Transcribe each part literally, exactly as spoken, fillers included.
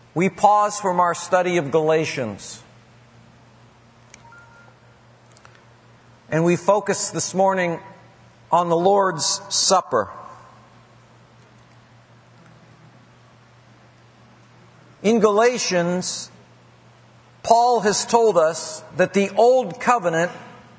we pause from our study of Galatians. And we focus this morning on the Lord's Supper. In Galatians, Paul has told us that the Old Covenant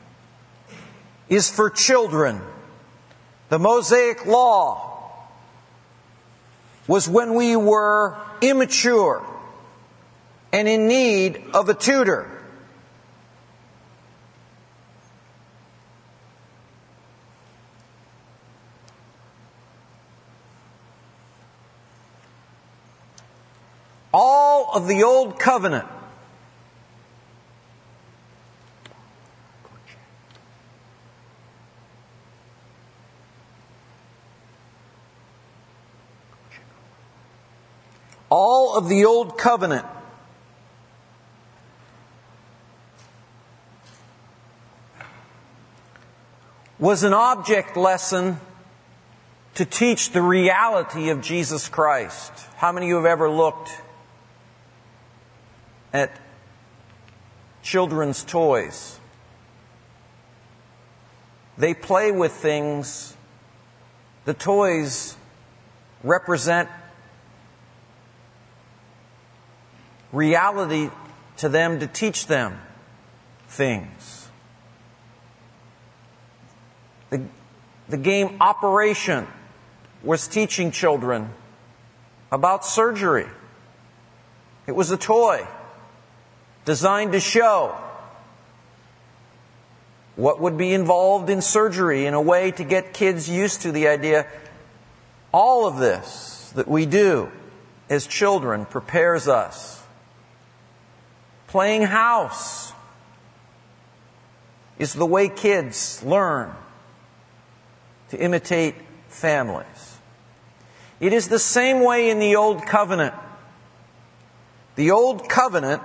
is for children. The Mosaic Law was when we were immature and in need of a tutor. All of the Old Covenant all of the Old Covenant was an object lesson to teach the reality of Jesus Christ. How many of you have ever looked at children's toys? They play with things. The toys represent reality to them to teach them things. The, the game Operation was teaching children about surgery. It was a toy designed to show what would be involved in surgery in a way to get kids used to the idea. All of this that we do as children prepares us. Playing house is the way kids learn to imitate families. It is the same way in the Old Covenant. The Old Covenant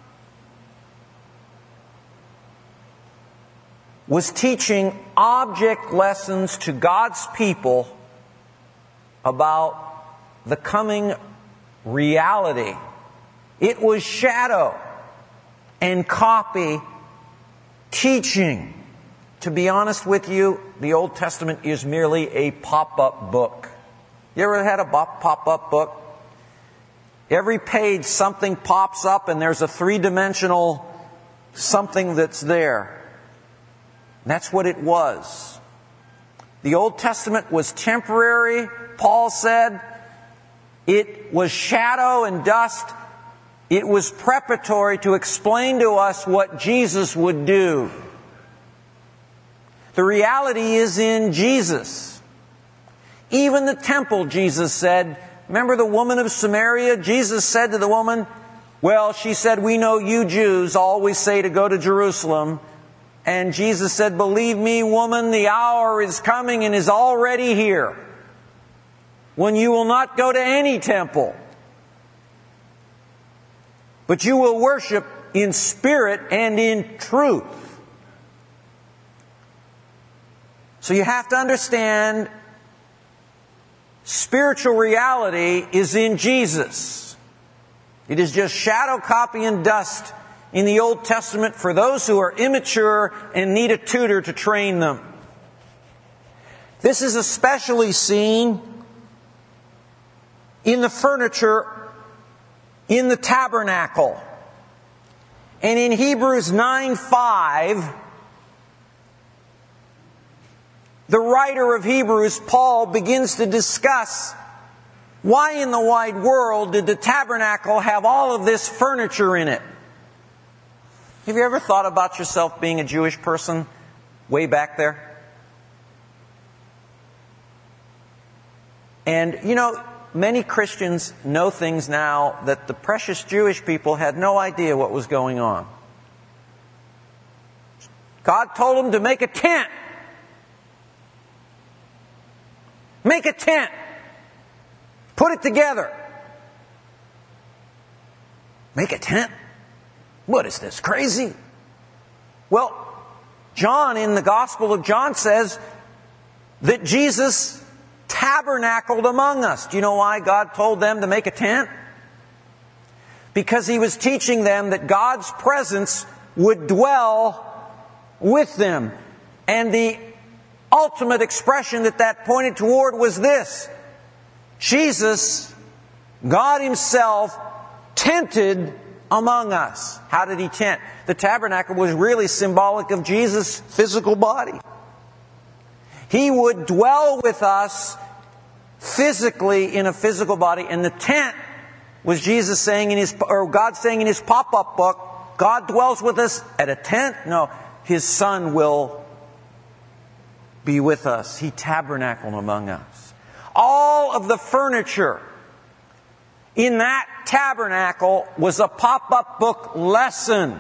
was teaching object lessons to God's people about the coming reality. It was shadow and copy teaching. To be honest with you, the Old Testament is merely a pop-up book. You ever had a pop-up book? Every page something pops up and there's a three-dimensional something that's there. That's what it was. The Old Testament was temporary, Paul said. It was shadow and dust. It was preparatory to explain to us what Jesus would do. The reality is in Jesus. Even the temple, Jesus said. Remember the woman of Samaria? Jesus said to the woman, well, she said, we know you Jews always say to go to Jerusalem. And Jesus said, believe me, woman, the hour is coming and is already here when you will not go to any temple, but you will worship in spirit and in truth. So you have to understand, spiritual reality is in Jesus. It is just shadow, copy, and dust in the Old Testament for those who are immature and need a tutor to train them. This is especially seen in the furniture in the tabernacle. And in Hebrews nine five, the writer of Hebrews, Paul, begins to discuss why in the wide world did the tabernacle have all of this furniture in it. Have you ever thought about yourself being a Jewish person way back there? And, you know, many Christians know things now that the precious Jewish people had no idea what was going on. God told them to make a tent. Make a tent. Put it together. Make a tent? What is this, crazy? Well, John in the Gospel of John says that Jesus tabernacled among us. Do you know why God told them to make a tent? because he was teaching them that God's presence would dwell with them. And the ultimate expression that that pointed toward was this: Jesus, God Himself, tented among us. How did He tent? The tabernacle was really symbolic of Jesus' physical body. He would dwell with us physically in a physical body. And the tent was Jesus saying in His, or God saying in His pop-up book, God dwells with us at a tent? No, His Son will be with us. He tabernacled among us. All of the furniture in that tabernacle was a pop-up book lesson.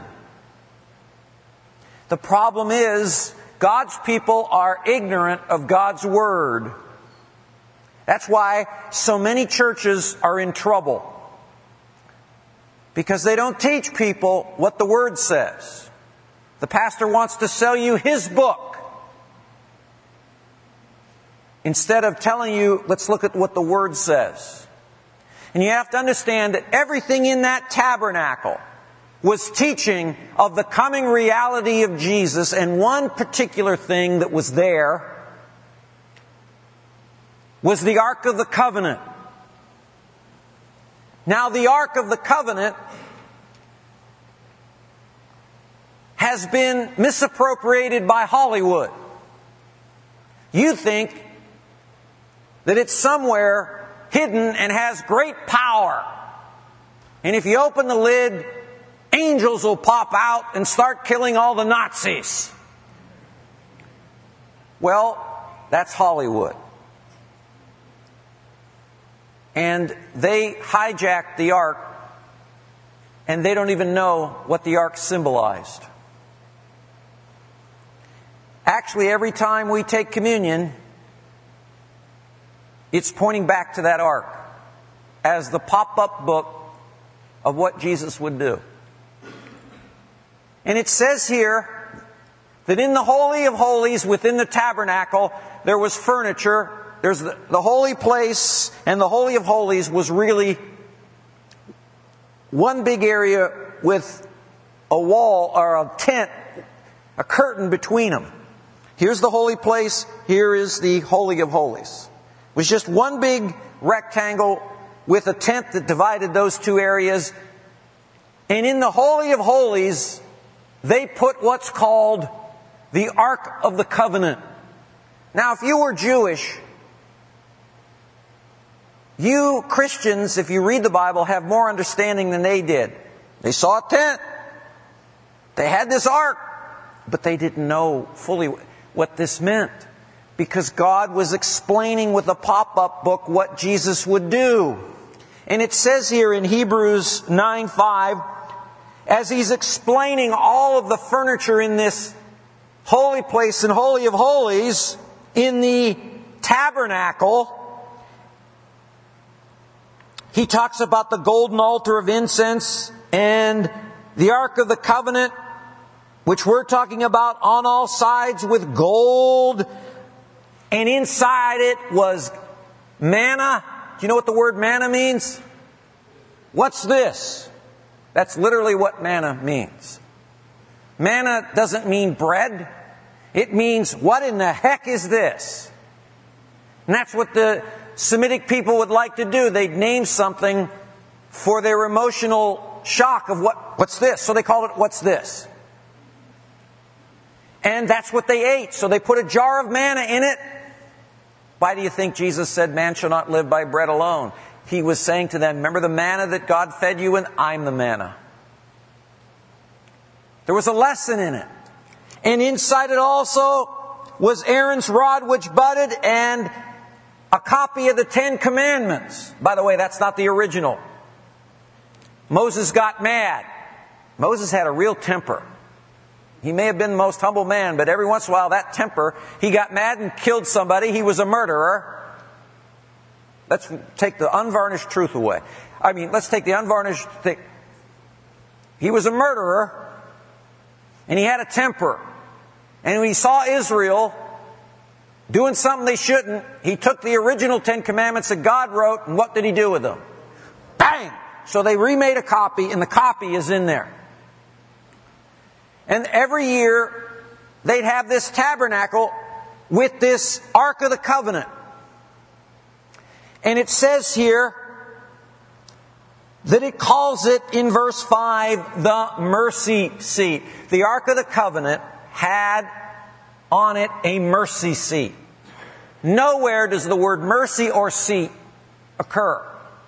The problem is, God's people are ignorant of God's Word. That's why so many churches are in trouble. Because they don't teach people what the Word says. The pastor wants to sell you his book, instead of telling you, let's look at what the Word says. And you have to understand that everything in that tabernacle was teaching of the coming reality of Jesus. And one particular thing that was there was the Ark of the Covenant. Now, the Ark of the Covenant has been misappropriated by Hollywood. You think that it's somewhere hidden and has great power. And if you open the lid, angels will pop out and start killing all the Nazis. Well, that's Hollywood. And they hijacked the ark, and they don't even know what the ark symbolized. Actually, every time we take communion, it's pointing back to that ark as the pop-up book of what Jesus would do. And it says here that in the Holy of Holies, within the tabernacle, there was furniture. There's the, the holy place, and the Holy of Holies was really one big area with a wall or a tent, a curtain between them. Here's the holy place. Here is the Holy of Holies. It was just one big rectangle with a tent that divided those two areas. And in the Holy of Holies, they put what's called the Ark of the Covenant. Now, if you were Jewish, you Christians, if you read the Bible, have more understanding than they did. They saw a tent. They had this ark. But they didn't know fully what this meant. Because God was explaining with a pop-up book what Jesus would do. And it says here in Hebrews nine five, as He's explaining all of the furniture in this holy place and Holy of Holies, in the tabernacle, He talks about the golden altar of incense and the Ark of the Covenant, which we're talking about, on all sides with gold. And inside it was manna. Do you know what the word manna means? What's this? That's literally what manna means. Manna doesn't mean bread. It means, what in the heck is this? And that's what the Semitic people would like to do. They'd name something for their emotional shock of what, what's this? So they called it, what's this? And that's what they ate. So they put a jar of manna in it. Why do you think Jesus said, man shall not live by bread alone? He was saying to them, remember the manna that God fed you in? I'm the manna. There was a lesson in it. And inside it also was Aaron's rod which budded, and a copy of the Ten Commandments. By the way, that's not the original. Moses got mad. Moses had a real temper. He may have been the most humble man, but every once in a while that temper, he got mad and killed somebody. He was a murderer. Let's take the unvarnished truth away. I mean, let's take the unvarnished thing. He was a murderer, and he had a temper. And when he saw Israel doing something they shouldn't, he took the original Ten Commandments that God wrote, and what did he do with them? Bang! So they remade a copy, and the copy is in there. And every year, they'd have this tabernacle with this Ark of the Covenant. And it says here that it calls it, in verse five, the mercy seat. The Ark of the Covenant had on it a mercy seat. Nowhere does the word mercy or seat occur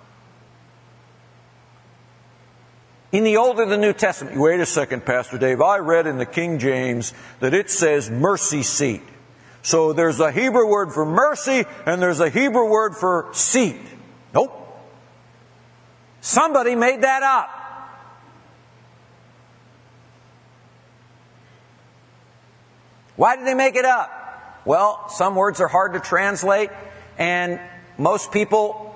in the Old or the New Testament. Wait a second, Pastor Dave. I read in the King James that it says mercy seat. So there's a Hebrew word for mercy and there's a Hebrew word for seat. Nope. Somebody made that up. Why did they make it up? Well, some words are hard to translate, and most people,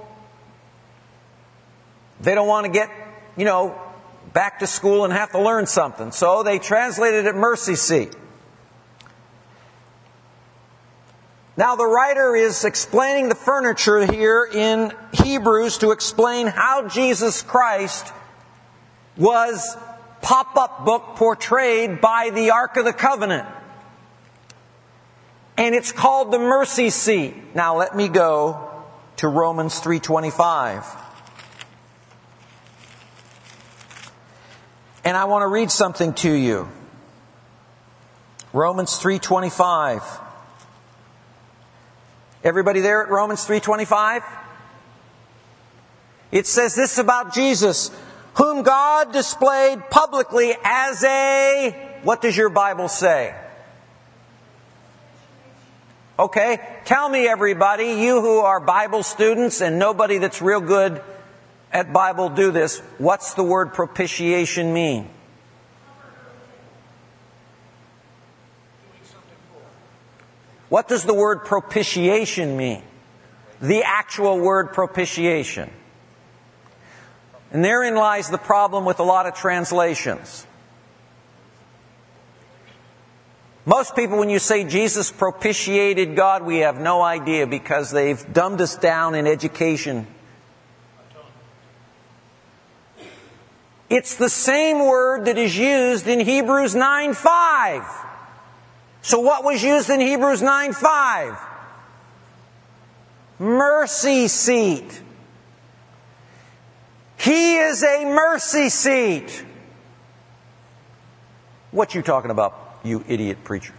they don't want to get, you know, back to school and have to learn something. So they translated it mercy seat. Now the writer is explaining the furniture here in Hebrews to explain how Jesus Christ was pop-up book portrayed by the Ark of the Covenant. And it's called the mercy seat. Now let me go to Romans three twenty-five. And I want to read something to you. Romans three twenty-five. Everybody there at Romans three twenty-five? It says this about Jesus, whom God displayed publicly as a, what does your Bible say? Okay, tell me everybody, you who are Bible students and nobody that's real good at Bible do this, what's the word propitiation mean? What does the word propitiation mean? The actual word propitiation. And therein lies the problem with a lot of translations. Most people, when you say Jesus propitiated God, we have no idea because they've dumbed us down in education. It's the same word that is used in Hebrews nine five. So what was used in Hebrews nine five? Mercy seat. He is a mercy seat. What you talking about, you idiot preacher?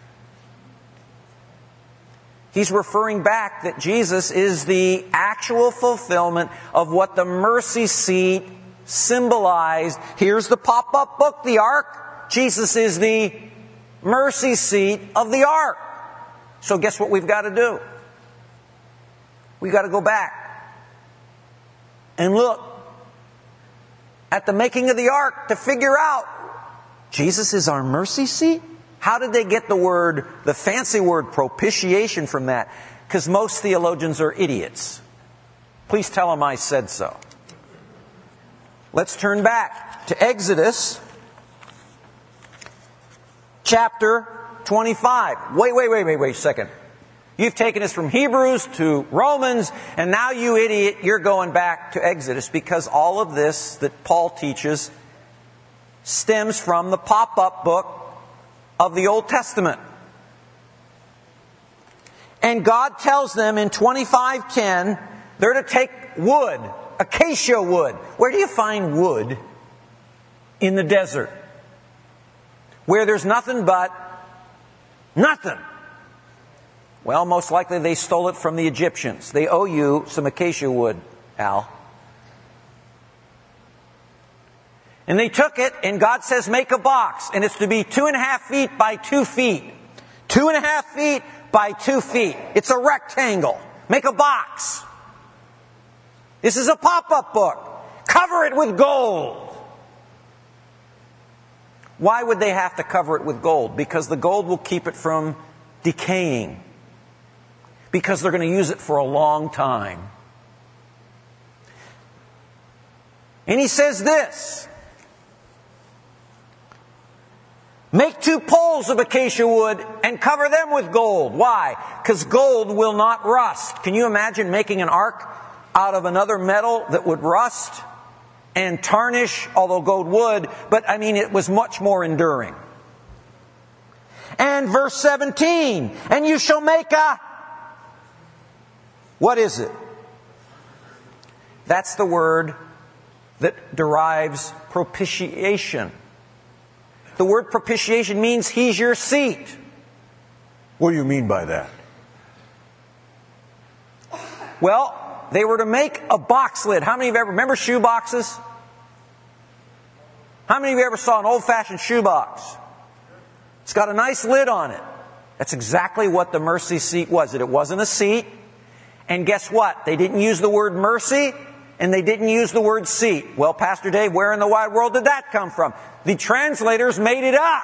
He's referring back that Jesus is the actual fulfillment of what the mercy seat symbolized. Here's the pop-up book, the Ark. Jesus is the mercy seat of the Ark. So guess what we've got to do? We've got to go back and look at the making of the Ark to figure out Jesus is our mercy seat? How did they get the word, the fancy word propitiation from that? Because most theologians are idiots. Please tell them I said so. Let's turn back to Exodus chapter twenty-five. Wait, wait, wait, wait, wait a second. You've taken us from Hebrews to Romans, and now you idiot, you're going back to Exodus because all of this that Paul teaches stems from the pop-up book of the Old Testament. And God tells them in twenty-five ten, they're to take wood, acacia wood. Where do you find wood in the desert? Where there's nothing but nothing. Well, most likely they stole it from the Egyptians. They owe you some acacia wood, Al. And they took it, and God says, make a box. And it's to be two and a half feet by two feet. Two and a half feet by two feet. It's a rectangle. Make a box. This is a pop-up book. Cover it with gold. Why would they have to cover it with gold? Because the gold will keep it from decaying. Because they're going to use it for a long time. And he says this. Make two poles of acacia wood and cover them with gold. Why? Because gold will not rust. Can you imagine making an ark out of another metal that would rust? and tarnish, although gold would, but I mean it was much more enduring. And verse seventeen, and you shall make a, what is it? That's the word that derives propitiation. The word propitiation means he's your seat. What do you mean by that? Well, they were to make a box lid. How many of you ever remember shoe boxes? How many of you ever saw an old-fashioned shoe box? It's got a nice lid on it. That's exactly what the mercy seat was. It wasn't a seat. And guess what? They didn't use the word mercy, and they didn't use the word seat. Well, Pastor Dave, where in the wide world did that come from? The translators made it up,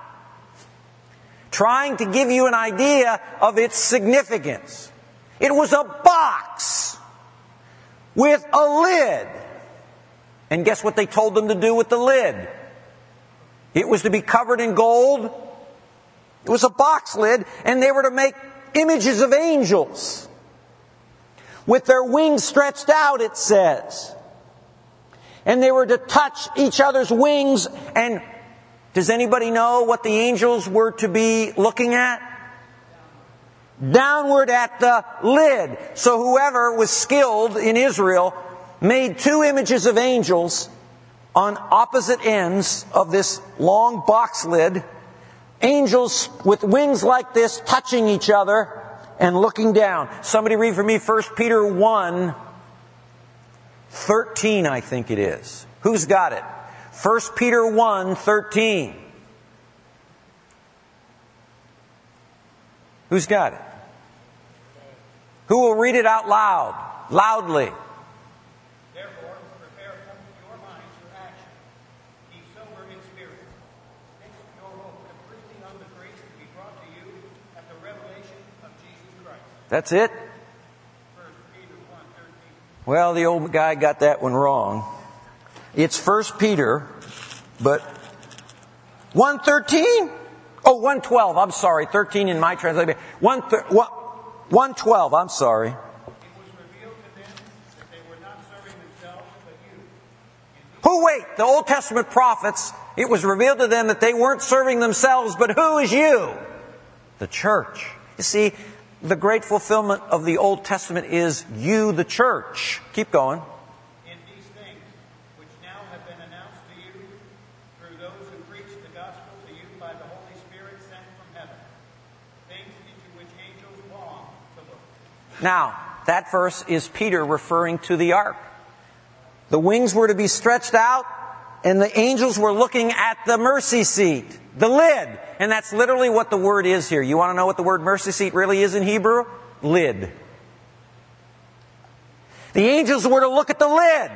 trying to give you an idea of its significance. It was a box with a lid. And guess what they told them to do with the lid? It was to be covered in gold. It was a box lid, and they were to make images of angels with their wings stretched out, it says. And they were to touch each other's wings. And does anybody know what the angels were to be looking at? Downward at the lid. So whoever was skilled in Israel made two images of angels on opposite ends of this long box lid. Angels with wings like this touching each other and looking down. Somebody read for me First Peter one thirteen, I think it is. Who's got it? First Peter one thirteen. Who's got it? Who will read it out loud? Loudly. Therefore, prepare your minds for action. Be sober in spirit. Fix your hope completely on the grace to be brought to you at the revelation of Jesus Christ. That's it? First Peter one thirteen. Well, the old guy got that one wrong. It's First Peter, but one thirteen? Oh, one twelve. I'm sorry. thirteen in my translation. one twelve. I'm sorry. It was revealed to them that they were not serving themselves, but you. Who, wait, the Old Testament prophets, it was revealed to them that they weren't serving themselves, but who is you? The church. You see, the great fulfillment of the Old Testament is you, the church. Keep going. In these things, which now have been announced to you through those who preach the gospel to you by the Holy Spirit sent from heaven, things into which angels long to look. Now, that verse is Peter referring to the ark. The wings were to be stretched out, and the angels were looking at the mercy seat, the lid. And that's literally what the word is here. You want to know what the word mercy seat really is in Hebrew? Lid. The angels were to look at the lid.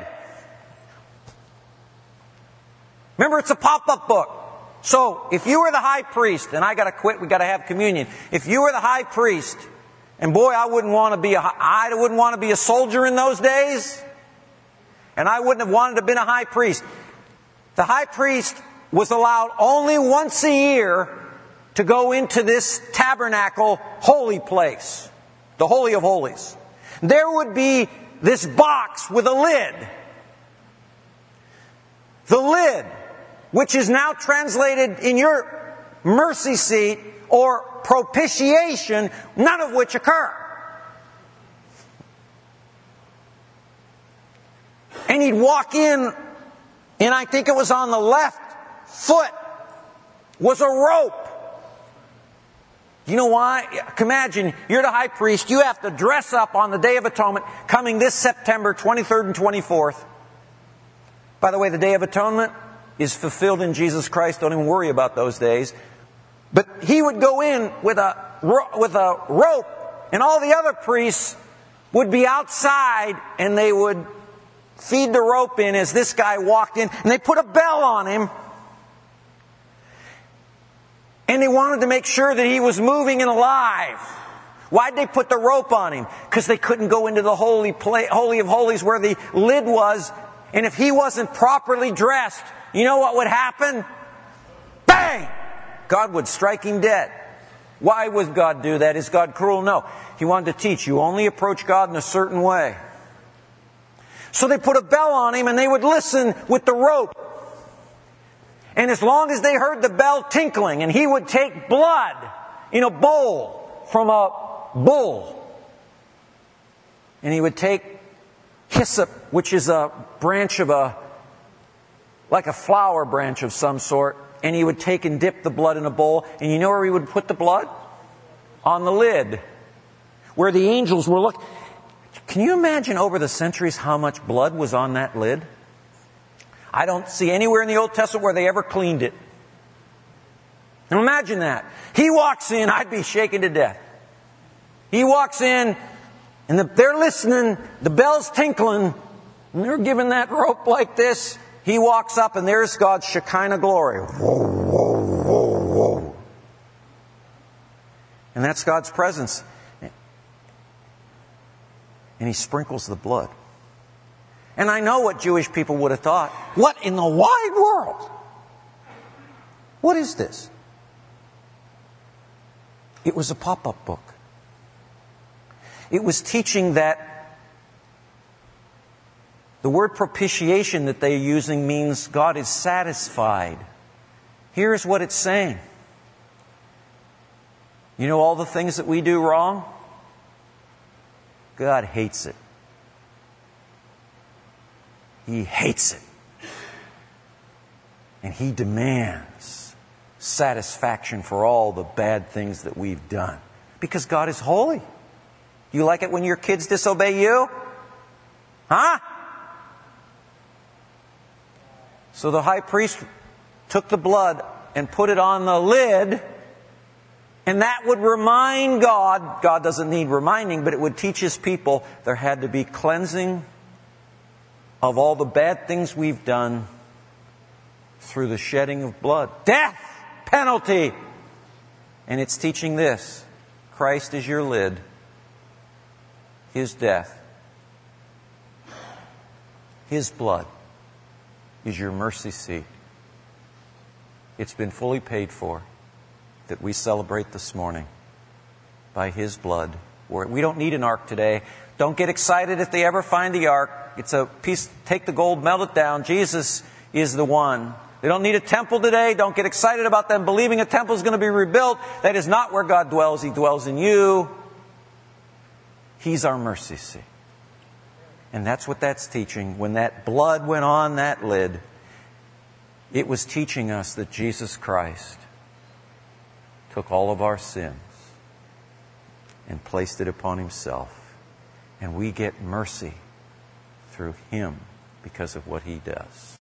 Remember, it's a pop-up book. So, if you were the high priest, and I got to quit, we got to have communion. If you were the high priest, and boy, I wouldn't want to be a, I wouldn't want to be a soldier in those days, and I wouldn't have wanted to have been a high priest. The high priest was allowed only once a year to go into this tabernacle holy place, the Holy of Holies. There would be this box with a lid. The lid, which is now translated in your mercy seat or propitiation, none of which occur. And he'd walk in, and I think it was on the left foot was a rope. You know why? Imagine you're the high priest. You have to dress up on the Day of Atonement coming this September twenty-third and twenty-fourth. By the way, the Day of Atonement is fulfilled in Jesus Christ. Don't even worry about those days. But he would go in with a, with a rope, and all the other priests would be outside, and they would feed the rope in as this guy walked in, and they put a bell on him. And they wanted to make sure that he was moving and alive. Why'd they put the rope on him? Because they couldn't go into the holy, place, holy of holies where the lid was. And if he wasn't properly dressed, you know what would happen? Bang! God would strike him dead. Why would God do that? Is God cruel? No. He wanted to teach you only approach God in a certain way. So they put a bell on him and they would listen with the rope. And as long as they heard the bell tinkling, and he would take blood in a bowl from a bull. And he would take hyssop, which is a branch of a, like a flower branch of some sort, and he would take and dip the blood in a bowl. And you know where he would put the blood? On the lid. Where the angels were looking. Can you imagine over the centuries how much blood was on that lid? I don't see anywhere in the Old Testament where they ever cleaned it. Now imagine that. He walks in, I'd be shaken to death. He walks in, and the, they're listening, the bell's tinkling, and they're giving that rope like this. He walks up, and there's God's Shekinah glory. Whoa, whoa, whoa, whoa. And that's God's presence. And He sprinkles the blood. And I know what Jewish people would have thought. What in the wide world? What is this? It was a pop-up book. It was teaching that the word propitiation that they're using means God is satisfied. Here's what it's saying. You know all the things that we do wrong? God hates it. He hates it. And He demands satisfaction for all the bad things that we've done. Because God is holy. Do you like it when your kids disobey you? Huh? So the high priest took the blood and put it on the lid, and that would remind God, God doesn't need reminding, but it would teach His people there had to be cleansing of all the bad things we've done through the shedding of blood. Death penalty. And it's teaching this. Christ is your lid. His death, His blood is your mercy seat. It's been fully paid for, that we celebrate this morning by His blood. We don't need an ark today. Don't get excited if they ever find the ark. It's a piece, take the gold, melt it down. Jesus is the one. They don't need a temple today. Don't get excited about them believing a temple is going to be rebuilt. That is not where God dwells. He dwells in you. He's our mercy seat. And that's what that's teaching. When that blood went on that lid, it was teaching us that Jesus Christ took all of our sins and placed it upon Himself. And we get mercy through Him because of what He does.